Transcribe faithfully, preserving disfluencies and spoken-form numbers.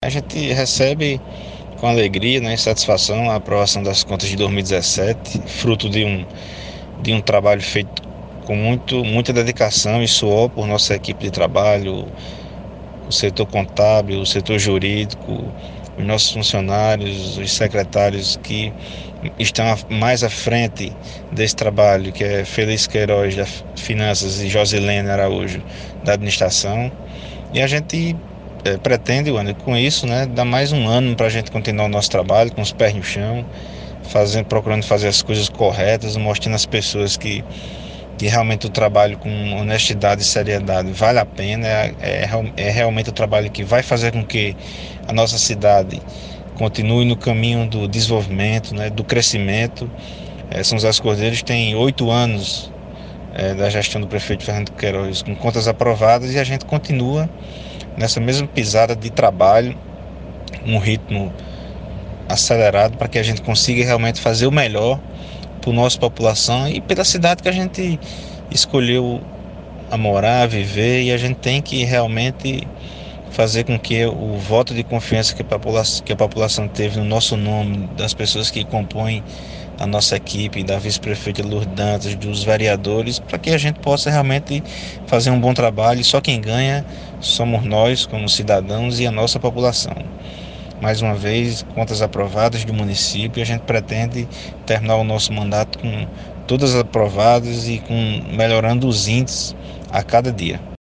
A gente recebe com alegria, né, e satisfação a aprovação das contas de dois mil e dezessete, fruto de um, de um trabalho feito com muito, muita dedicação e suor por nossa equipe de trabalho, o setor contábil, o setor jurídico, os nossos funcionários, os secretários que estão mais à frente desse trabalho, que é Feliz Queiroz da Finanças e Josilene Araújo da Administração. E a gente é, pretende, Wander, com isso, né, dar mais um ano para a gente continuar o nosso trabalho com os pés no chão, fazendo, procurando fazer as coisas corretas, mostrando às pessoas que que realmente o trabalho com honestidade e seriedade vale a pena, é, é, é realmente o trabalho que vai fazer com que a nossa cidade continue no caminho do desenvolvimento, né, do crescimento. É, São José dos Cordeiros tem oito anos é, da gestão do prefeito Fernando Queiroz com contas aprovadas e a gente continua nessa mesma pisada de trabalho, um ritmo acelerado para que a gente consiga realmente fazer o melhor por nossa população e pela cidade que a gente escolheu a morar, a viver, e a gente tem que realmente fazer com que o voto de confiança que a população, que a população teve no nosso nome, das pessoas que compõem a nossa equipe, da vice-prefeita Lourdes Dantas, dos vereadores, para que a gente possa realmente fazer um bom trabalho. E só quem ganha somos nós, como cidadãos, e a nossa população. Mais uma vez, contas aprovadas do município, e a gente pretende terminar o nosso mandato com todas aprovadas e com melhorando os índices a cada dia.